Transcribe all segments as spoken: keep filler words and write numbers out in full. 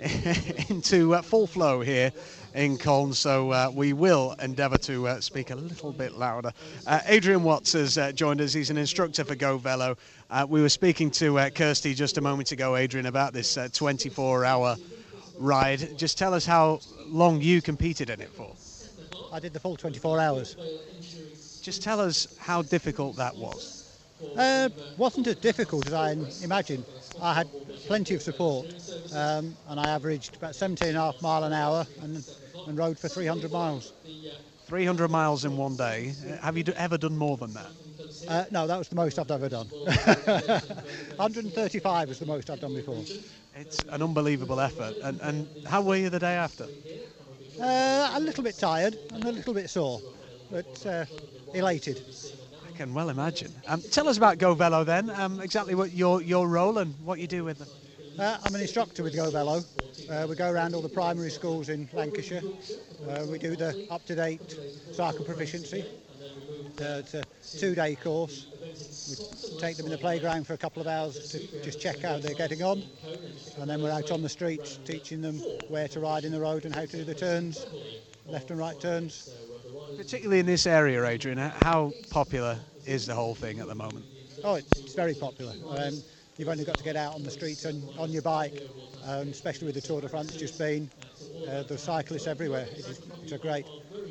into uh, full flow here in Colne, so uh, we will endeavour to uh, speak a little bit louder. Uh, Adrian Watts has uh, joined us. He's an instructor for Go Velo. Uh, we were speaking to uh, Kirsty just a moment ago, Adrian, about this uh, twenty-four hour ride. Just tell us how long you competed in it for. I did the full twenty-four hours. Just tell us how difficult that was. Uh, wasn't as difficult as I imagined. I had plenty of support, um, and I averaged about seventeen and a half mile an hour and, and rode for three hundred miles. three hundred miles in one day. Uh, have you do, ever done more than that? Uh, no, that was the most I've ever done. one hundred thirty-five was the most I've done before. It's an unbelievable effort. And, and how were you the day after? Uh, a little bit tired and a little bit sore, but uh, elated. I can well imagine. Um, tell us about Go Velo then, um, exactly what your, your role and what you do with them. Uh, I'm an instructor with Go Velo. Uh, we go around all the primary schools in Lancashire. Uh, we do the up-to-date cycle proficiency. Uh, it's a two-day course. We take them in the playground for a couple of hours to just check how they're getting on. And then we're out on the streets teaching them where to ride in the road and how to do the turns, left and right turns. Particularly in this area, Adrian, how popular is the whole thing at the moment? Oh, it's, it's very popular. Um, you've only got to get out on the streets and on your bike, um, especially with the Tour de France just been. Uh, there's cyclists everywhere. It is, it's a great.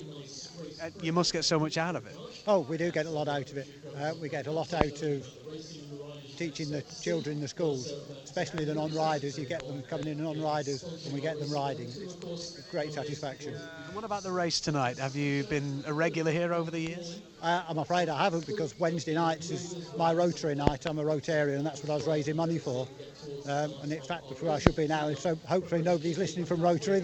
Uh, you must get so much out of it. Oh, we do get a lot out of it. Uh, we get a lot out of teaching the children in the schools, especially the non-riders. You get them coming in non-riders and we get them riding. It's a great satisfaction. And what about the race tonight? Have you been a regular here over the years? Uh, I'm afraid I haven't, because Wednesday nights is my Rotary night. I'm a Rotarian and that's what I was raising money for. Um, and in fact, that's where I should be now. So hopefully nobody's listening from Rotary.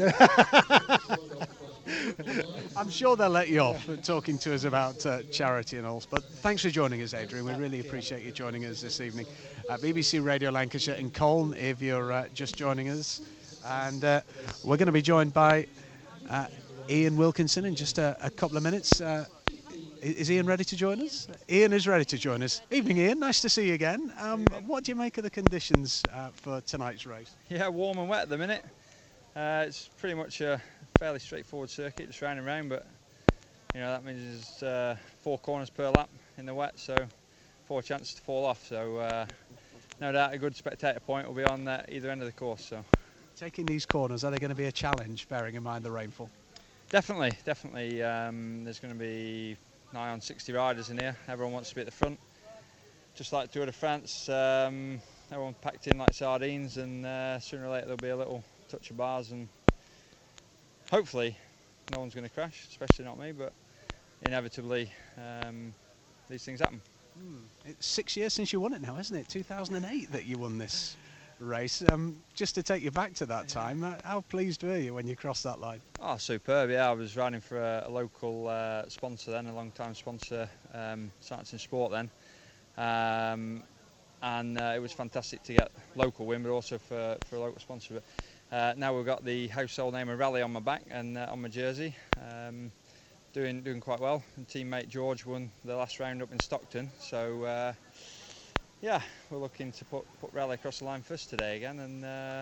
I'm sure they'll let you off talking to us about uh, charity and all. But thanks for joining us, Adrian. We really appreciate you joining us this evening at B B C Radio Lancashire in Colne, if you're uh, just joining us. And uh, we're going to be joined by uh, Ian Wilkinson in just a, a couple of minutes. Uh, is Ian ready to join us? Ian is ready to join us. Evening, Ian. Nice to see you again. Um, what do you make of the conditions uh, for tonight's race? Yeah, warm and wet at the minute. Uh, it's pretty much a fairly straightforward circuit, just round and round, but you know that means there's uh, four corners per lap in the wet, so four chances to fall off. So uh, no doubt a good spectator point will be on uh, either end of the course. So taking these corners, are they going to be a challenge, bearing in mind the rainfall? Definitely, definitely. Um, there's going to be nigh on sixty riders in here. Everyone wants to be at the front, just like Tour de France. Um, everyone packed in like sardines, and uh, sooner or later there'll be a little touch of bars, and hopefully no one's going to crash, especially not me, but inevitably um, these things happen. Mm. It's six years since you won it now, isn't it? two thousand eight that you won this race. Um, just to take you back to that time, uh, how pleased were you when you crossed that line? Oh, superb, yeah. I was riding for a, a local uh, sponsor then, a long-time sponsor, um, Science and Sport then. Um, and uh, it was fantastic to get local win, but also for, for a local sponsor. But, Uh, now we've got the household name of Raleigh on my back and uh, on my jersey, um, doing doing quite well. And teammate George won the last round up in Stockton, so uh, yeah, we're looking to put put Raleigh across the line first today again. And uh,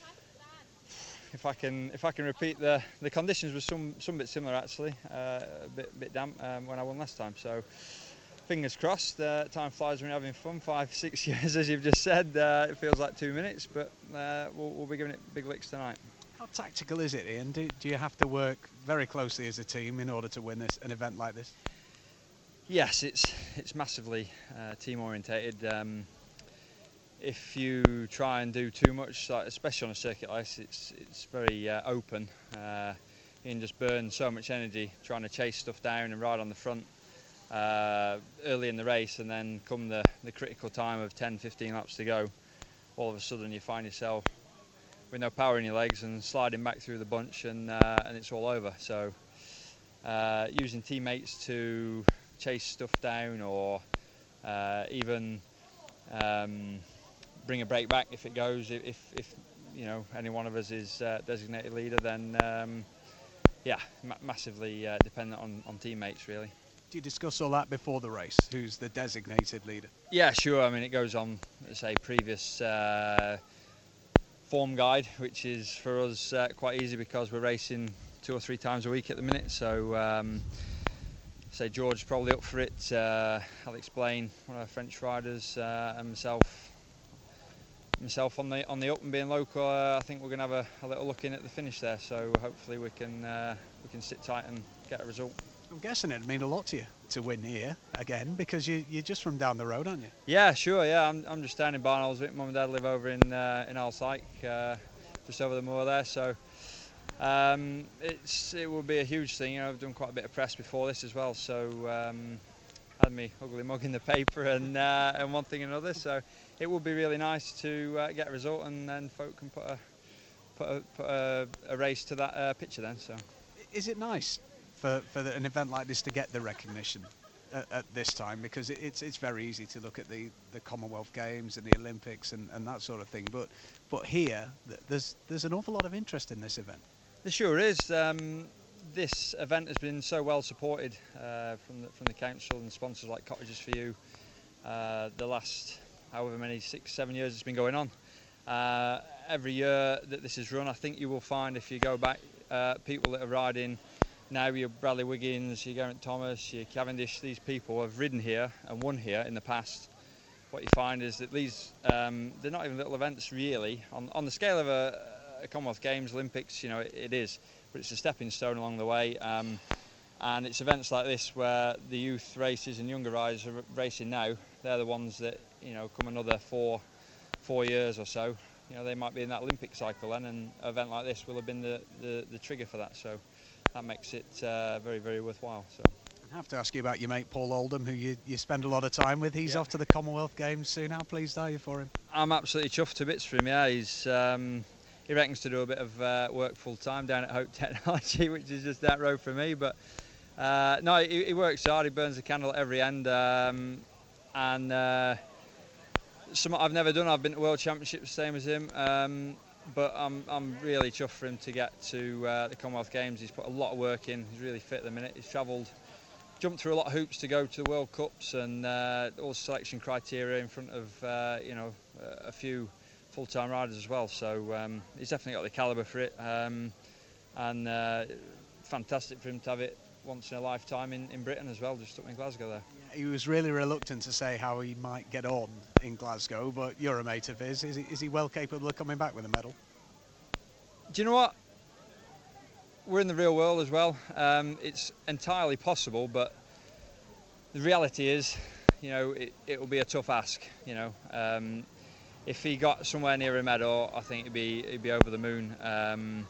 if I can if I can repeat the the conditions were some some bit similar actually, uh, a bit bit damp um, when I won last time. So. Fingers crossed, uh, time flies when you're having fun. Five, six years, as you've just said, uh, it feels like two minutes, but uh, we'll, we'll be giving it big licks tonight. How tactical is it, Ian? Do, do you have to work very closely as a team in order to win this an event like this? Yes, it's it's massively uh, team orientated. Um, if you try and do too much, like, especially on a circuit like this, it's it's very uh, open. Uh, you can just burn so much energy trying to chase stuff down and ride on the front. Uh, early in the race, and then come the, the critical time of ten fifteen laps to go, all of a sudden you find yourself with no power in your legs and sliding back through the bunch, and uh, and it's all over. So uh, using teammates to chase stuff down, or uh, even um, bring a break back if it goes, if, if you know any one of us is uh, designated leader, then um, yeah, ma massively uh, dependent on, on teammates really. Do you discuss all that before the race? Who's the designated leader? Yeah, sure. I mean, it goes on, say, previous uh, form guide, which is for us uh, quite easy because we're racing two or three times a week at the minute. So, um, say George's probably up for it. Uh, I'll explain one of our French riders uh, and myself. Myself on the on the up and being local. Uh, I think we're going to have a, a little look in at the finish there. So hopefully we can uh, we can sit tight and get a result. I'm guessing it'd mean a lot to you to win here again, because you, you're just from down the road, aren't you? Yeah, sure. Yeah, I'm, I'm just down in Barnoldswick. Mum and Dad live over in uh, in Alsyke, uh, just over the moor there. So um, it's it will be a huge thing. You know, I've done quite a bit of press before this as well. So um, had me ugly mug in the paper and uh, and one thing and another. So it would be really nice to uh, get a result, and then folk can put a put a, put a, a race to that uh, picture then. So is it nice for, for the, an event like this to get the recognition at, at this time, because it, it's it's very easy to look at the, the Commonwealth Games and the Olympics and, and that sort of thing, but but here th- there's there's an awful lot of interest in this event. There sure is. Um, this event has been so well supported uh, from the, from the council and sponsors like Cottages for You. Uh, the last however many six seven years it's been going on. Uh, every year that this is run, I think you will find, if you go back, uh, people that are riding now, your Bradley Wiggins, your Geraint Thomas, your Cavendish, these people have ridden here and won here in the past. What you find is that these, um, they're not even little events really. On, on the scale of a, a Commonwealth Games, Olympics, you know, it, it is, but it's a stepping stone along the way. Um, and it's events like this where the youth races and younger riders are racing now. They're the ones that, you know, come another four, four years or so, you know, they might be in that Olympic cycle then, and an event like this will have been the, the, the trigger for that. So that makes it uh, very, very worthwhile. So I have to ask you about your mate Paul Oldham, who you, you spend a lot of time with. He's yeah. off to the Commonwealth Games soon. How pleased are you for him? I'm absolutely chuffed to bits for him. Yeah, he's um, he reckons to do a bit of uh, work full time down at Hope Technology, which is just that road for me. But uh, no, he, he works hard. He burns the candle at every end, um, and uh, something I've never done. I've been to World Championships, same as him. Um, But I'm I'm really chuffed for him to get to uh, the Commonwealth Games. He's put a lot of work in. He's really fit at the minute. He's travelled, jumped through a lot of hoops to go to the World Cups and uh, all selection criteria in front of uh, you know a few full-time riders as well. So um, he's definitely got the calibre for it, um, and uh, fantastic for him to have it once in a lifetime in, in Britain as well, just up in Glasgow there. He was really reluctant to say how he might get on in Glasgow, but you're a mate of his. Is he, is he well capable of coming back with a medal? Do you know what? We're in the real world as well. Um, it's entirely possible, but the reality is, you know, it, it will be a tough ask. You know, um, if he got somewhere near a medal, I think it'd be it'd be over the moon. Um,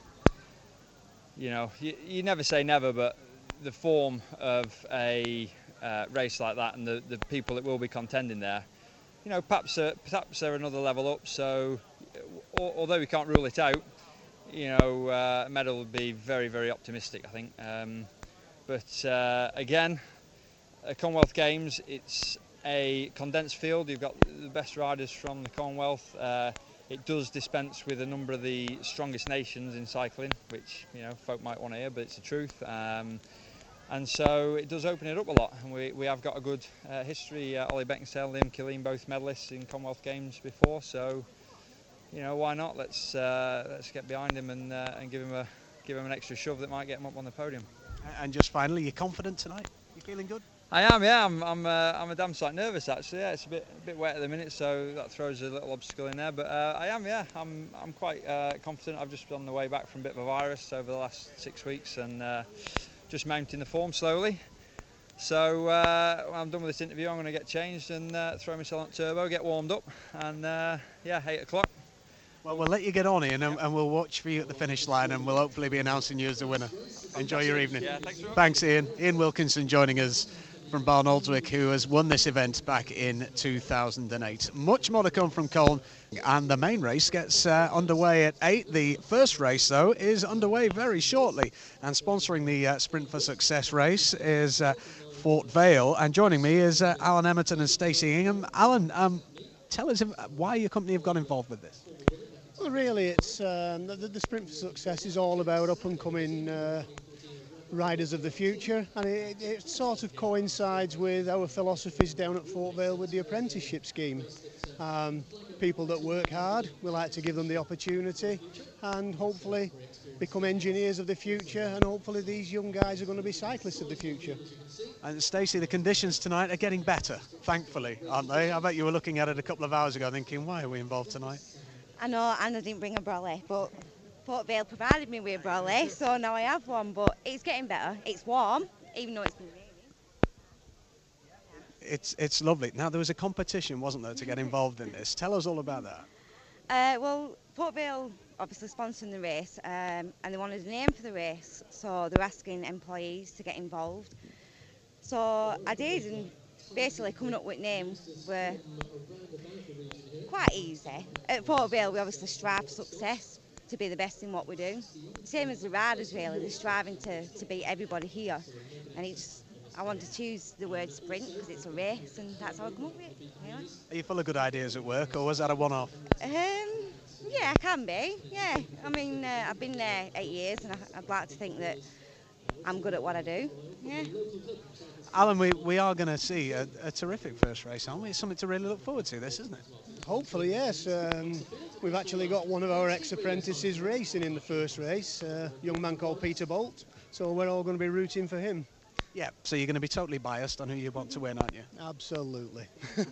you know, you, you never say never, but the form of a uh, race like that and the, the people that will be contending there, you know, perhaps uh, perhaps they're another level up. So, although we can't rule it out, you know, uh, a medal would be very, very optimistic, I think. Um, but uh, again, at Commonwealth Games, it's a condensed field. You've got the best riders from the Commonwealth. Uh, it does dispense with a number of the strongest nations in cycling, which, you know, folk might want to hear, but it's the truth. Um, and so it does open it up a lot. And we, we have got a good uh, history. Uh, Ollie Beckinsale, Liam Killeen, both medalists in Commonwealth Games before. So, you know, why not? Let's uh, let's get behind him and uh, and give him a give him an extra shove that might get him up on the podium. And just finally, you're confident tonight? You feeling good? I am, yeah. I'm I'm uh, I'm a damn sight nervous actually. Yeah, it's a bit a bit wet at the minute, so that throws a little obstacle in there. But uh, I am, yeah. I'm I'm quite uh, confident. I've just been on the way back from a bit of a virus over the last six weeks and uh, just mounting the form slowly. So uh, when I'm done with this interview, I'm going to get changed and uh, throw myself on turbo, get warmed up, and uh, yeah, eight o'clock. Well, we'll let you get on, Ian, and, and we'll watch for you at the finish line, and we'll hopefully be announcing you as the winner. Enjoy your evening. Yeah, thanks very much. Thanks, Ian. Ian Wilkinson joining us from Barnoldswick, who has won this event back in two thousand eight. Much more to come from Colne, and the main race gets uh, underway at eight. The first race, though, is underway very shortly, and sponsoring the uh, Sprint for Success race is uh, Fort Vale, and joining me is uh, Alan Emerton and Stacey Ingham. Alan, um, tell us why your company have got involved with this. Well, really, it's um, the, the Sprint for Success is all about up and coming uh, riders of the future, and it, it sort of coincides with our philosophies down at Fort Vale with the apprenticeship scheme. Um, people that work hard, we like to give them the opportunity and hopefully become engineers of the future, and hopefully these young guys are going to be cyclists of the future. And Stacey, the conditions tonight are getting better, thankfully, aren't they? I bet you were looking at it a couple of hours ago thinking, why are we involved tonight? I know, and I didn't bring a brolly, but Port Vale provided me with a brolly, so now I have one, but it's getting better. It's warm, even though it's been raining. It's, it's lovely. Now, there was a competition, wasn't there, to get involved in this? Tell us all about that. Uh, well, Port Vale obviously sponsoring the race, um, and they wanted a name for the race, so they're asking employees to get involved. So I did, and basically coming up with names were quite easy. At Port Vale, we obviously strive for success, to be the best in what we do. Same as the riders, really. They're striving to, to beat everybody here, and it's. I want to choose the word sprint because it's a race, and that's how I come up with it. Really. Are you full of good ideas at work, or was that a one-off? Um, yeah, I can be. Yeah, I mean, uh, I've been there eight years, and I, I'd like to think that I'm good at what I do. Yeah. Alan, we, we are going to see a, a terrific first race, aren't we? It's something to really look forward to, this, isn't it? Hopefully, yes. Um, we've actually got one of our ex-apprentices racing in the first race, a young man called Peter Bolt, so we're all going to be rooting for him. Yeah, so you're going to be totally biased on who you want to win, aren't you? Absolutely.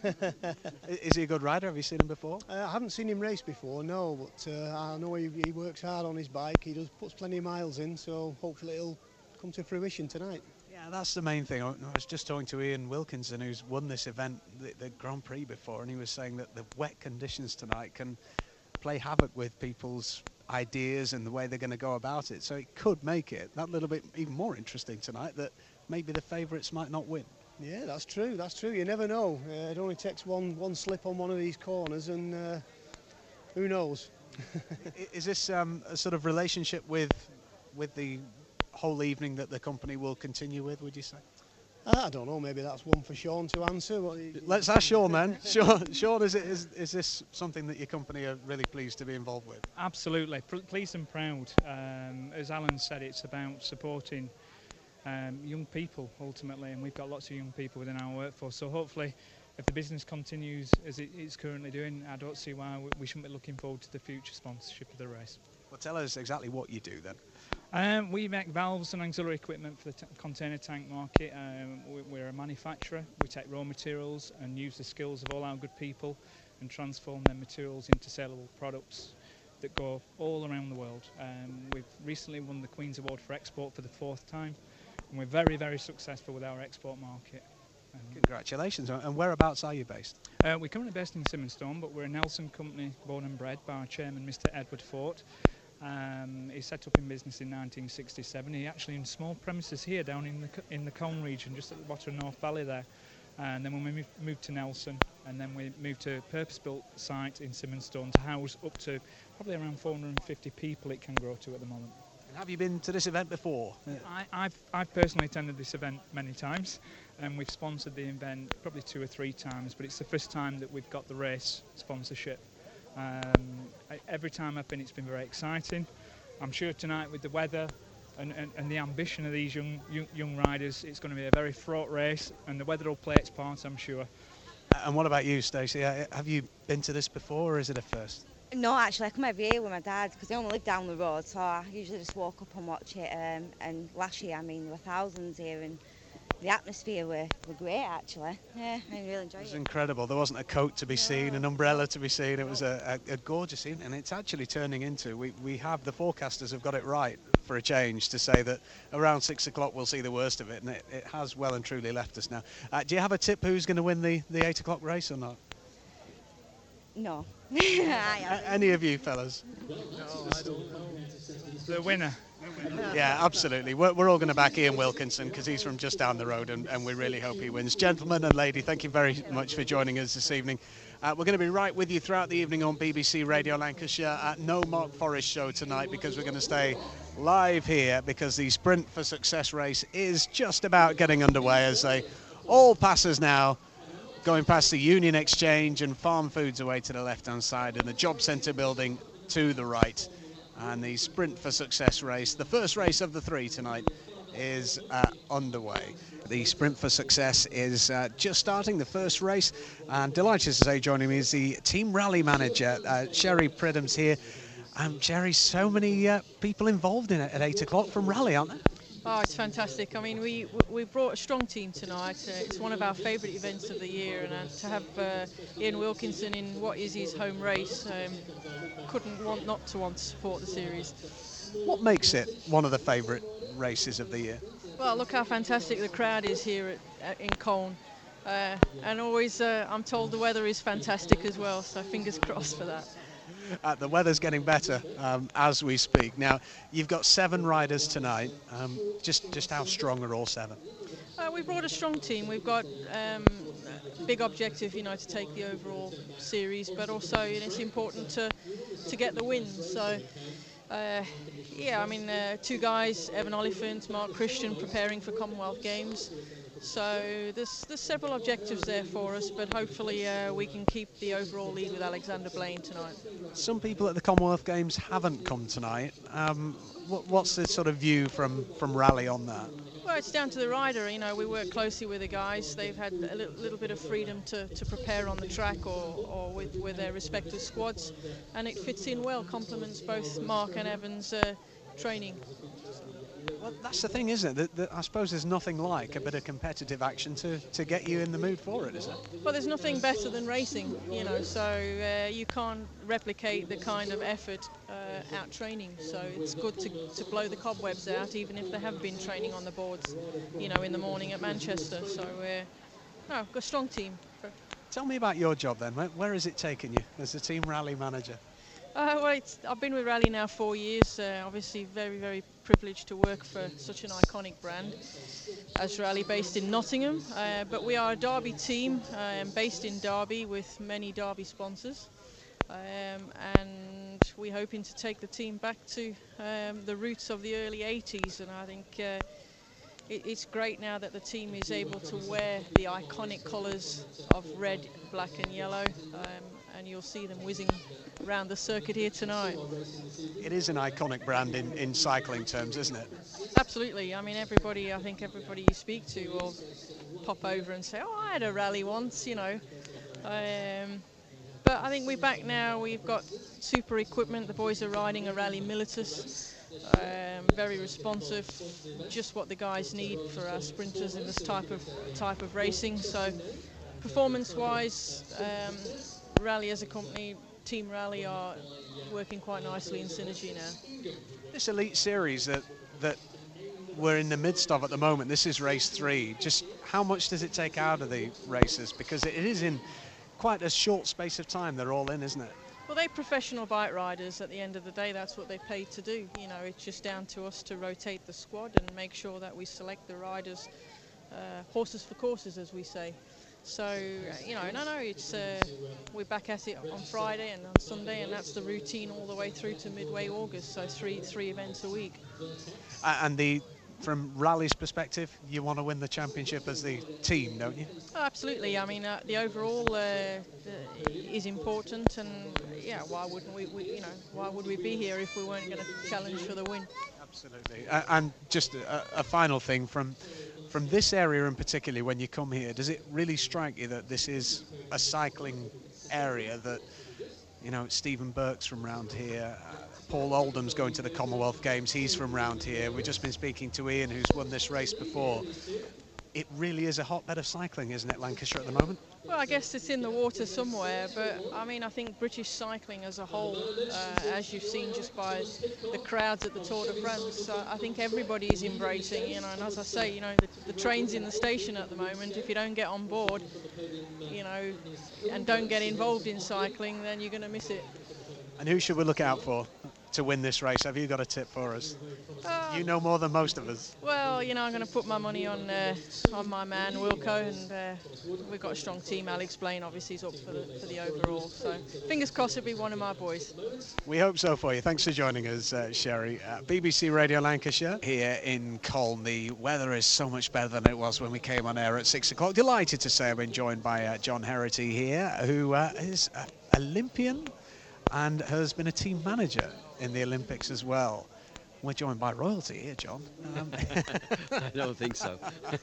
Is he a good rider? Have you seen him before? Uh, I haven't seen him race before, no, but uh, I know he, he works hard on his bike. He does puts plenty of miles in, so hopefully it'll come to fruition tonight. Yeah, that's the main thing. I was just talking to Ian Wilkinson, who's won this event, the, the Grand Prix before, and he was saying that the wet conditions tonight can play havoc with people's ideas and the way they're going to go about it. So it could make it that little bit even more interesting tonight, that maybe the favourites might not win. Yeah, that's true, that's true. You never know. Uh, it only takes one, one slip on one of these corners and uh, who knows. Is this um, a sort of relationship with, with the whole evening that the company will continue with, would you say? I don't know, maybe that's one for Sean to answer. But let's ask Sean then. Sean, Sean is, it, is, is this something that your company are really pleased to be involved with? Absolutely, P- pleased and proud. Um, as Alan said, it's about supporting um, young people ultimately, and we've got lots of young people within our workforce. So hopefully, if the business continues as it is currently doing, I don't see why we shouldn't be looking forward to the future sponsorship of the race. Well, tell us exactly what you do then. Um, we make valves and auxiliary equipment for the t- container tank market. Um, we, we're a manufacturer. We take raw materials and use the skills of all our good people and transform them materials into saleable products that go all around the world. Um, we've recently won the Queen's Award for Export for the fourth time, and we're very, very successful with our export market. Um, Congratulations. And whereabouts are you based? Uh, we're currently based in Simonstone, but we're a Nelson company born and bred by our chairman, Mister Edward Fort. Um, he set up in business in nineteen sixty-seven. He actually in small premises here down in the in the Colne region, just at the bottom of North Valley there. And then when we moved, moved to Nelson, and then we moved to a purpose-built site in Simonstone to house up to probably around four hundred fifty people it can grow to at the moment. And have you been to this event before? I, I've, I've personally attended this event many times, and we've sponsored the event probably two or three times, but it's the first time that we've got the race sponsorship. Um, I, every time I've been, it's been very exciting. I'm sure tonight with the weather and, and, and the ambition of these young, young young riders, it's going to be a very fraught race, and the weather will play its part, I'm sure. And what about you, Stacey? Have you been to this before, or is it a first? No, actually, I come every year with my dad because I only live down the road, so I usually just walk up and watch it. Um, and last year, I mean, there were thousands here, and the atmosphere were, were great, actually. Yeah, I really enjoyed it. It was incredible. There wasn't a coat to be seen, an umbrella to be seen. It was a, a, a gorgeous evening, and it's actually turning into, we, we have, the forecasters have got it right for a change to say that around six o'clock we'll see the worst of it, and it, it has well and truly left us now. Uh, do you have a tip who's going to win the, the eight o'clock race or not? No. A- any of you fellas? No, I don't know. The winner. Yeah, absolutely. We're, we're all going to back Ian Wilkinson because he's from just down the road, and, and we really hope he wins. Gentlemen and lady, thank you very much for joining us this evening. Uh, we're going to be right with you throughout the evening on B B C Radio Lancashire at no Mark Forrest show tonight, because we're going to stay live here because the Sprint for Success race is just about getting underway as they all passers now going past the Union Exchange and Farm Foods away to the left-hand side and the Job Centre building to the right. And the Sprint for Success race, the first race of the three tonight, is uh, underway. The Sprint for Success is uh, just starting the first race, and delighted to say joining me is the team rally manager, uh, Sherry Pridham's here. Um, Sherry, so many uh, people involved in it at eight o'clock from rally, aren't there? Oh, it's fantastic. I mean, we we brought a strong team tonight. Uh, it's one of our favourite events of the year, and uh, to have uh, Ian Wilkinson in what is his home race, um, couldn't want not to want to support the series. What makes it one of the favourite races of the year? Well, look how fantastic the crowd is here at, at, in Colne. Uh, and always, uh, I'm told the weather is fantastic as well, so fingers crossed for that. Uh, the weather's getting better um, as we speak. Now, you've got seven riders tonight. Um, just, just how strong are all seven? Uh, we brought a strong team. We've got um, a big objective, you know, to take the overall series, but also, you know, it's important to to get the win. So, uh, yeah, I mean, uh, two guys, Evan Oliphant, Mark Christian, preparing for Commonwealth Games. So there's, there's several objectives there for us, but hopefully uh, we can keep the overall lead with Alexander Blaine tonight. Some people at the Commonwealth Games haven't come tonight. Um, what, what's the sort of view from, from Rally on that? Well, it's down to the rider. You know, we work closely with the guys. They've had a little, little bit of freedom to, to prepare on the track or, or with, with their respective squads, and it fits in well, complements both Mark and Evan's uh, training. Well, that's the thing, isn't it? That, that I suppose there's nothing like a bit of competitive action to, to get you in the mood for it, is it? Well, there's nothing better than racing, you know, so uh, you can't replicate the kind of effort uh, out training. So it's good to, to blow the cobwebs out, even if they have been training on the boards, you know, in the morning at Manchester. So, uh, no, got a strong team. Tell me about your job then. Where, where has it taken you as a team rally manager? Uh, well, it's, I've been with Rally now four years. Uh, obviously, very, very privileged to work for such an iconic brand as Rally, based in Nottingham. Uh, but we are a Derby team, um, based in Derby with many Derby sponsors. Um, and we're hoping to take the team back to um, the roots of the early eighties. And I think uh, it, it's great now that the team is able to wear the iconic colours of red, black and yellow. Um, and you'll see them whizzing around the circuit here tonight. It is an iconic brand in, in cycling terms, isn't it? Absolutely. I mean, everybody, I think everybody you speak to will pop over and say, oh, I had a rally once, you know. Um, but I think we're back now. We've got super equipment. The boys are riding a Rally Militus. Um, very responsive, just what the guys need for our sprinters in this type of type of racing. So performance-wise, um, Rally as a company, Team Rally are working quite nicely in synergy now. This Elite Series that that we're in the midst of at the moment, this is race three. Just how much does it take out of the races? Because it is in quite a short space of time they're all in, isn't it? Well, they're professional bike riders. At the end of the day, that's what they're paid to do. You know, it's just down to us to rotate the squad and make sure that we select the riders, uh, horses for courses, as we say. So, you know, no, no, it's uh, we're back at it on Friday and on Sunday, and that's the routine all the way through to midway August. So three three events a week. Uh, and the from Rally's perspective, you want to win the championship as the team, don't you? Oh, absolutely. I mean, uh, the overall uh, the, is important, and yeah, why wouldn't we, we? You know, why would we be here if we weren't going to challenge for the win? Absolutely. Uh, and just a, a final thing from. From this area in particular, when you come here, does it really strike you that this is a cycling area that, you know, Stephen Burke's from round here, uh, Paul Oldham's going to the Commonwealth Games, he's from round here, we've just been speaking to Ian, who's won this race before. It really is a hotbed of cycling, isn't it, Lancashire at the moment? Well, I guess it's in the water somewhere, but I mean, I think British cycling as a whole, uh, as you've seen just by the crowds at the Tour de France, uh, I think everybody is embracing, you know, and as I say, you know, the, the train's in the station at the moment. If you don't get on board, you know, and don't get involved in cycling, then you're going to miss it. And who should we look out for to win this race? Have you got a tip for us? Uh, you know more than most of us. Well, you know, I'm going to put my money on uh, on my man Wilco, and uh, we've got a strong team. Alex Blaine obviously is up for the, for the overall, so fingers crossed it'll be one of my boys. We hope so for you. Thanks for joining us, uh, Sherry. Uh, B B C Radio Lancashire here in Colne. The weather is so much better than it was when we came on air at six o'clock. Delighted to say I've been joined by uh, John Herity here, who uh, is an Olympian and has been a team manager in the Olympics as well. We're joined by royalty here, John. Um, I don't think so.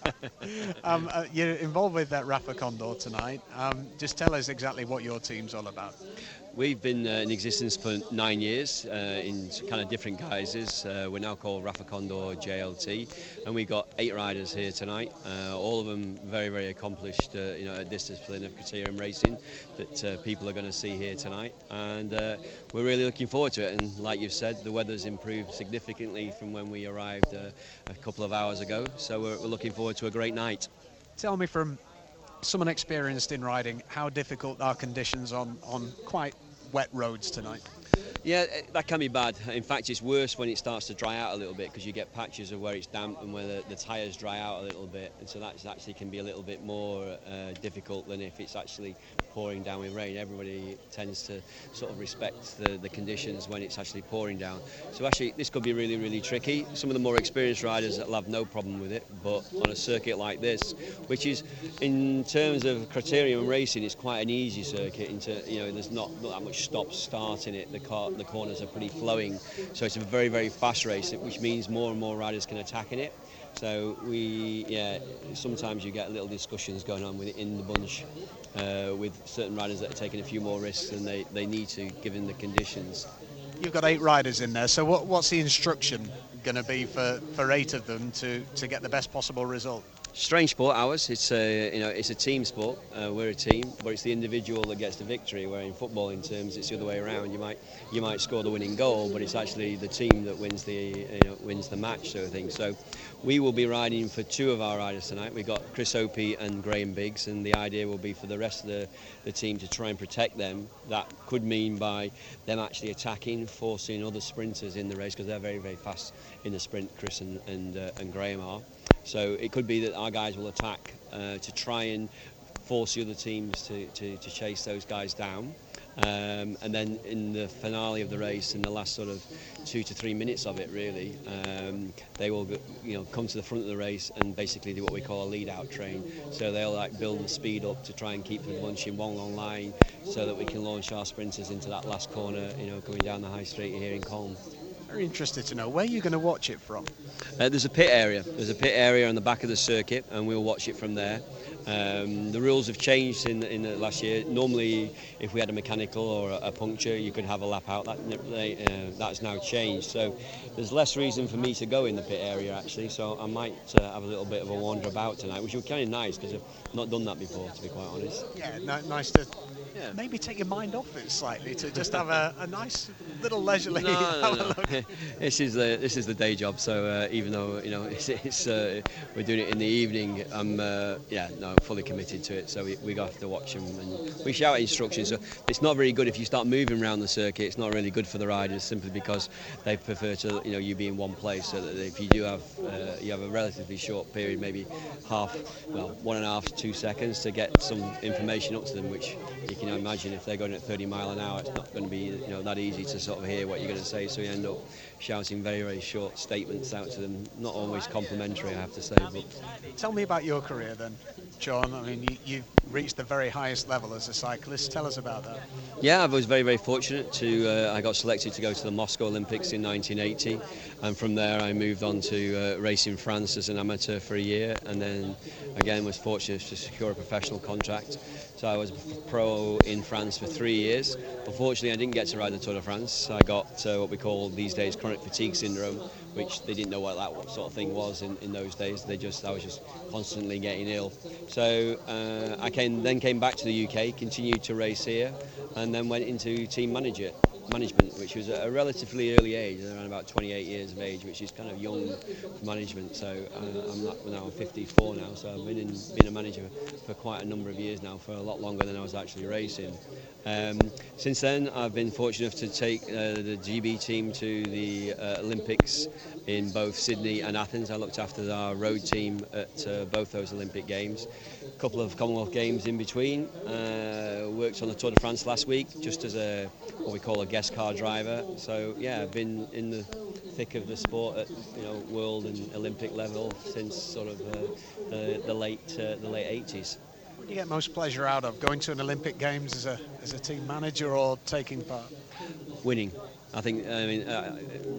um, uh, you're involved with that Rafa Condor tonight. Um, just tell us exactly what your team's all about. We've been uh, in existence for nine years uh, in kind of different guises. Uh, we're now called Rafa Condor J L T, and we've got eight riders here tonight. Uh, all of them very, very accomplished, uh, you know, at this discipline of criterium racing that uh, people are going to see here tonight. And uh, we're really looking forward to it. And like you've said, the weather's improved significantly from when we arrived uh, a couple of hours ago. So we're, we're looking forward to a great night. Tell me, from someone experienced in riding, how difficult are conditions on, on quite wet roads tonight? Yeah, that can be bad. In fact, it's worse when it starts to dry out a little bit, because you get patches of where it's damp and where the, the tyres dry out a little bit, and so that actually can be a little bit more uh, difficult than if it's actually pouring down with rain. Everybody tends to sort of respect the, the conditions when it's actually pouring down. So actually, this could be really, really tricky. Some of the more experienced riders will have no problem with it, but on a circuit like this, which is, in terms of criterium racing, it's quite an easy circuit. Into, you know, there's not, not that much stop-start in it. The car, the corners are pretty flowing, so it's a very, very fast race, which means more and more riders can attack in it. So we, yeah, sometimes you get little discussions going on within the bunch uh, with certain riders that are taking a few more risks than they, they need to, given the conditions. You've got eight riders in there, so what, what's the instruction going to be for, for eight of them to, to get the best possible result? Strange sport, ours. It's a, you know, it's a team sport. Uh, we're a team, but it's the individual that gets the victory. Where in football, in terms, it's the other way around. You might, you might score the winning goal, but it's actually the team that wins the, you know, wins the match, sort of thing. So, we will be riding for two of our riders tonight. We've got Chris Opie and Graham Biggs, and the idea will be for the rest of the, the team to try and protect them. That could mean by them actually attacking, forcing other sprinters in the race, because they're very, very fast in the sprint. Chris and and, uh, and Graham are. So it could be that our guys will attack uh, to try and force the other teams to, to, to chase those guys down. Um, and then in the finale of the race, in the last sort of two to three minutes of it, really, um, they will, you know, come to the front of the race and basically do what we call a lead-out train. So they'll like build the speed up to try and keep the bunch in one long line, so that we can launch our sprinters into that last corner, you know, going down the high street here in Colne. Very interested to know where you're going to watch it from. Uh, there's a pit area. There's a pit area on the back of the circuit, and we'll watch it from there. Um, the rules have changed in, in the last year. Normally, if we had a mechanical or a, a puncture, you could have a lap out. That uh, that's now changed. So there's less reason for me to go in the pit area, actually. So I might uh, have a little bit of a wander about tonight, which would be kind of nice, because I've not done that before, to be quite honest. Yeah, no, nice to Yeah. maybe take your mind off it slightly, to just have a, a nice little leisurely No, have no, a no. look. This is the this is the day job. So uh, even though, you know, it's, it's uh, we're doing it in the evening, I'm uh, yeah no fully committed to it. So we we have to watch them, and we shout instructions. So it's not very good if you start moving around the circuit. It's not really good for the riders, simply because they prefer to, you know, you be in one place. So that if you do have uh, you have a relatively short period, maybe half, well, one and a half to two seconds to get some information up to them, which you can imagine if they're going at thirty mile an hour, it's not going to be, you know, that easy to sort of hear what you're going to say. So you end up shouting very, very short statements out to them. Not always complimentary, I have to say. But Tell me about your career then, John. I mean, you, you've reached the very highest level as a cyclist. Tell us about that. yeah, I was very, very fortunate to. Uh, I got selected to go to the Moscow Olympics in nineteen eighty, and from there I moved on to uh, race in France as an amateur for a year, and then again was fortunate to secure a professional contract. So I was pro in France for three years. Unfortunately, I didn't get to ride the Tour de France. I got uh, what we call these days chronic fatigue syndrome, which they didn't know what that sort of thing was in, in those days. They just I was just constantly getting ill. So uh, I came then came back to the U K, continued to race here, and then went into team manager management, which was at a relatively early age, around about twenty-eight years of age, which is kind of young for management. So uh, I'm not, now I'm fifty-four now, so I've been in, been a manager for quite a number of years now, for a lot longer than I was actually racing. Um, since then, I've been fortunate enough to take uh, the G B team to the uh, Olympics in both Sydney and Athens. I looked after our road team at uh, both those Olympic Games. A couple of Commonwealth Games in between. Uh, worked on the Tour de France last week, just as a what we call a guest car driver. So yeah, I've been in the thick of the sport at, you know, world and Olympic level since sort of uh, the, the late uh, the late eighties. What do you get most pleasure out of, going to an Olympic Games as a as a team manager or taking part? Winning. I think, I mean, uh,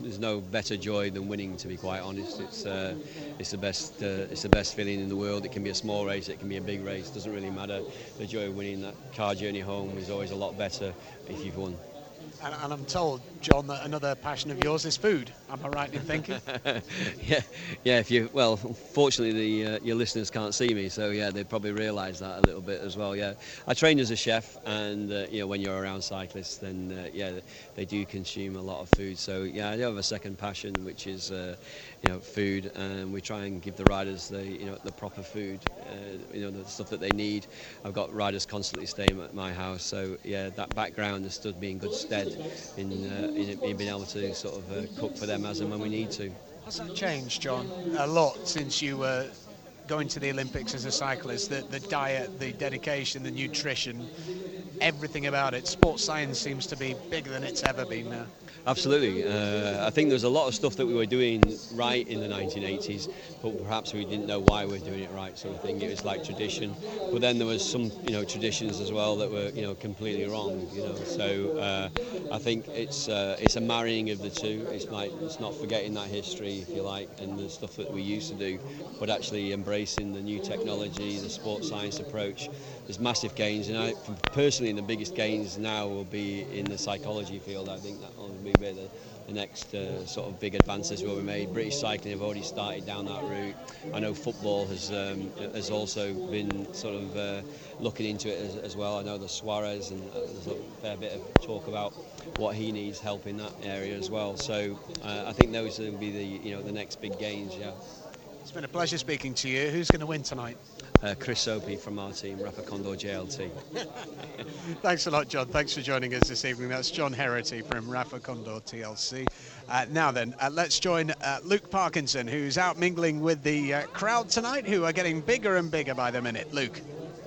there's no better joy than winning. To be quite honest, it's uh, it's the best uh, it's the best feeling in the world. It can be a small race, it can be a big race. Doesn't really matter. The joy of winning. That car journey home is always a lot better if you've won. And, and I'm told, John, that another passion of yours is food. Am I right in thinking? yeah, yeah. If you well, fortunately, the uh, your listeners can't see me, so yeah, they probably realise that a little bit as well. Yeah, I trained as a chef, and uh, you know, when you're around cyclists, then uh, yeah, they do consume a lot of food. So yeah, I do have a second passion, which is uh, you know, food, and we try and give the riders the you know the proper food, uh, you know, the stuff that they need. I've got riders constantly staying at my house, so yeah, that background has stood me in good stead in, uh, in, in being able to sort of uh, cook for them as and when we need to. Has that changed, John, a lot since you were going to the Olympics as a cyclist? The, the diet, the dedication, the nutrition, everything about it. Sports science seems to be bigger than it's ever been now. Absolutely. Uh, I think there's a lot of stuff that we were doing right in the nineteen eighties, but perhaps we didn't know why we were doing it right, sort of thing. It was like tradition, but then there was some, you know, traditions as well that were, you know, completely wrong. You know, so uh, I think it's uh, it's a marrying of the two. It's like it's not forgetting that history, if you like, and the stuff that we used to do, but actually embracing the new technology, the sports science approach. There's massive gains, and I personally, the biggest gains now will be in the psychology field. I think that will be where the, the next uh, sort of big advances will be made. British cycling have already started down that route. I know football has um, has also been sort of uh, looking into it as, as well. I know the Suarez, and there's a fair bit of talk about what he needs help in that area as well. So uh, I think those will be the you know the next big gains. Yeah. It's been a pleasure speaking to you. Who's going to win tonight? Uh, Chris Soapy from our team, Rafa Condor J L T. Thanks a lot, John. Thanks for joining us this evening. That's John Herity from Rafa Condor T L C. Uh, now then, uh, let's join uh, Luke Parkinson, who's out mingling with the uh, crowd tonight, who are getting bigger and bigger by the minute. Luke.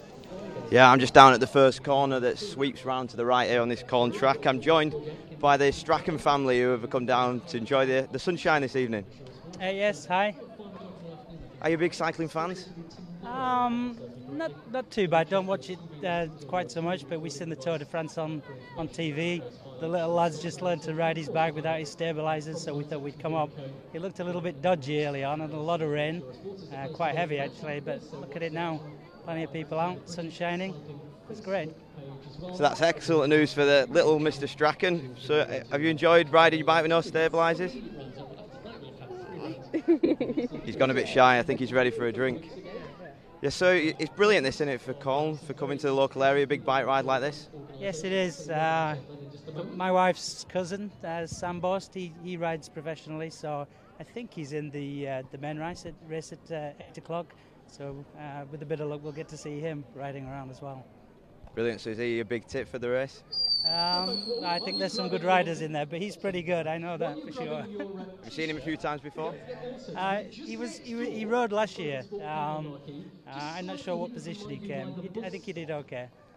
Yeah, I'm just down at the first corner that sweeps round to the right here on this corn track. I'm joined by the Strachan family who have come down to enjoy the, the sunshine this evening. Uh, yes, hi. Are you big cycling fans? Um, not not too bad. Don't watch it uh, quite so much, but we've seen the Tour de France on, on T V. The little lad's just learned to ride his bike without his stabilisers, so we thought we'd come up. It looked a little bit dodgy early on, and a lot of rain, uh, quite heavy actually, but look at it now. Plenty of people out, sun shining. It's great. So that's excellent news for the little Mister Strachan. So uh, have you enjoyed riding your bike with no stabilisers? He's gone a bit shy. I think he's ready for a drink. Yeah, so it's brilliant this, isn't it, for Colne, for coming to the local area, a big bike ride like this? Yes, it is. Uh, my wife's cousin, uh, Sam Bost, he, he rides professionally, so I think he's in the uh, the men race at, race at uh, eight o'clock. So uh, with a bit of luck, we'll get to see him riding around as well. Brilliant. So is he a big tip for the race? Um, I think there's some good riders in there, but he's pretty good. I know that for sure. Have you seen him a few times before? Uh, he was he, he rode last year. Um, uh, I'm not sure what position he came. He, I think he did okay.